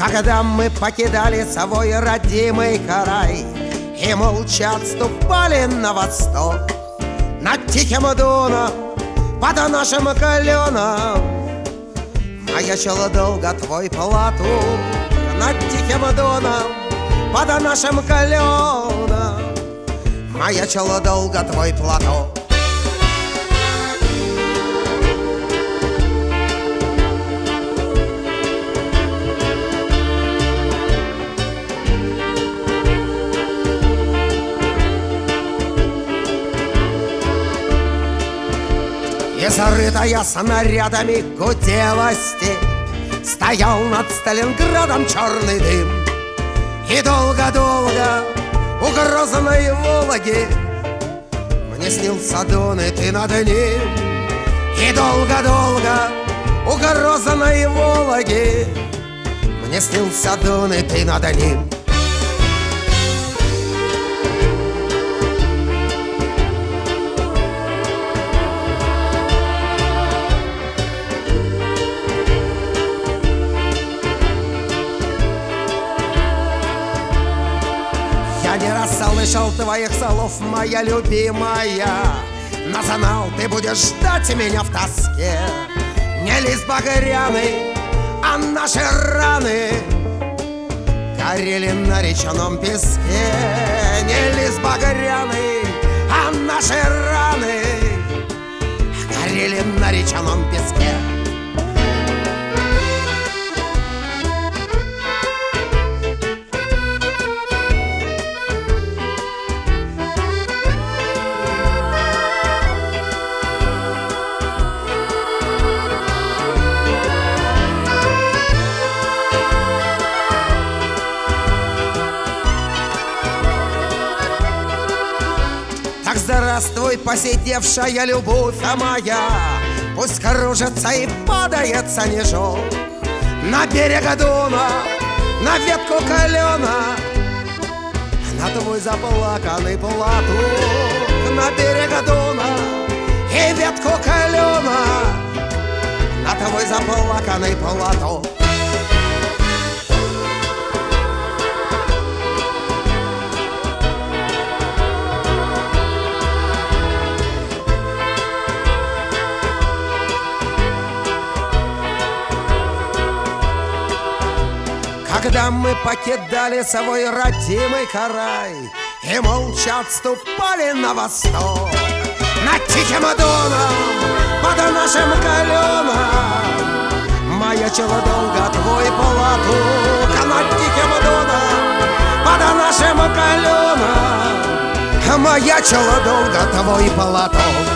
Когда мы покидали свой родимый край и молча отступали на восток, над тихим Доном, под нашим кленом маячил долго твой платок. Над тихим Доном, под нашим кленом маячил долго твой платок. И зарытая снарядами гудела степь, стоял над Сталинградом черный дым. И долго-долго у грозной Вологи мне снился Дон, и ты над ним. И долго-долго у грозной Вологи мне снился Дон, и ты над ним. Я не раз слышал твоих слов, моя любимая, но знал, ты будешь ждать меня в тоске. Не лист багряный, а наши раны горели на речном песке. Не лист багряный, а наши раны горели на речном песке. Так здравствуй, посидевшая любовь моя, пусть кружится и падает снежок на берег Дона, на ветку клена, на твой заплаканный платок. На берег Дона и ветку клена, на твой заплаканный платок. Когда мы покидали свой родимый край и молча отступали на восток, над тихим Доном, под нашим кленом маячил долго твой платок. Над тихим Доном, под нашим кленом маячил долго твой платок.